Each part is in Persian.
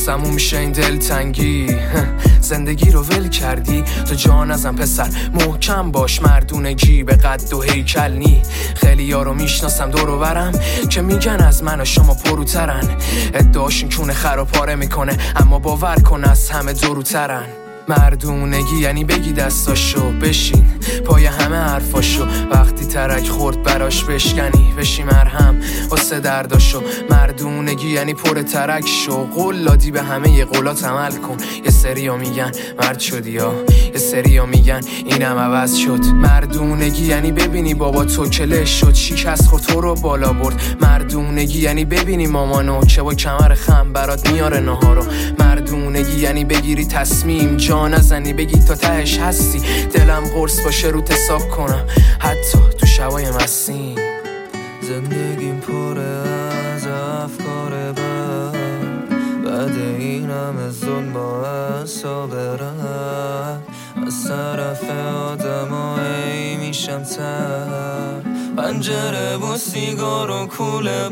سموم میشه این دلتنگی. زندگی رو ول کردی تو جان ازم پسر، محکم باش مردونگی به قد و هیکل نی. خیلی یارو میشناسم دور و برم که میگن از من و شما پروترن. ادعاشون کونه خراب پاره میکنه اما باور کن از همه دروترن. مردونگی یعنی بگی دستاشو بشین پای همه حرفاشو، وقتی ترک خورد براش بشکنی بشی مرهم واسه درداشو. مردونگی یعنی پر ترک شو، قول دادی به همه ی قولات عمل کن. یه سریا میگن مرد شدی یا یه سریا میگن اینم عوض شد. مردونگی یعنی ببینی بابا تو کلش شد، شکست خورد تو رو بالا برد. مردونگی یعنی ببینی مامانو که با کمر خم برات میاره نهارو. مردونگی یعنی بگیری تصمیم جا نزنی بگی تا تهش هستی، دلم قرص باشه روت حساب کنم حتی تو شبای مسین. زندگیم پره از افکار بد، بعد این همه ظلم باعثا برم از طرف آدمایی میشم تر. پنجره و سیگار و کوله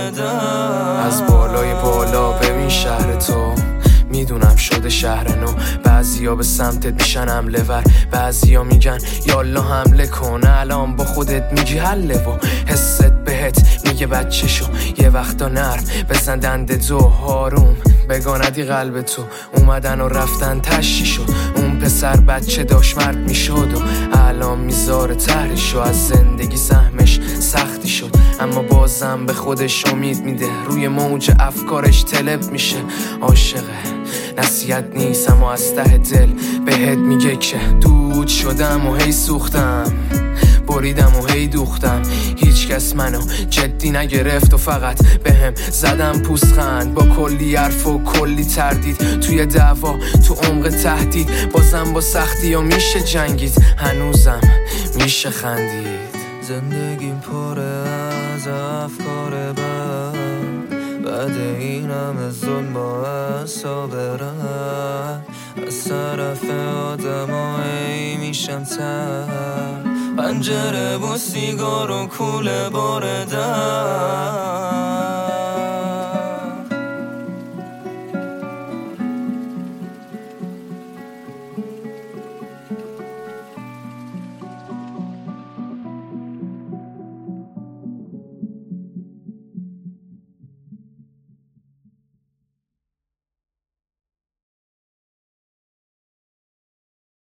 باردم از بالای بالا ببین شهر تو، میدونم شده شهر نو. بعضیا به سمتت میشن حمله ور، بعضیا میگن یالا حمله کن. الان با خودت میگی حله و حست بهت میگه بچه شو. یه وقتا نرم بزن دنده تو هاروم بگاندی قلب تو. اومدن و رفتن تشی شد، اون پسر بچه داشت مرد میشد و الان میذاره تهرشو. از زندگی سهمش سختی شد اما بازم به خودش امید میده، روی موج افکارش طلب میشه. عاشقه نصیحت نیست اما از ته دل بهت میگه که دود شدم و هی سوختم، بریدم و هی دوختم. هیچ کس منو جدی نگرفت و فقط بهم زدم پوزخند با کلی حرف و کلی تردید. توی دعوا تو عمق تهدید بازم با سختی و میشه جنگید، هنوزم میشه خندید. زندگیم پره از افکار بد، بعد این همه ظلم باعثا برم از طرف آدمایی میشم تر. پنجره و سیگار و کوله باردم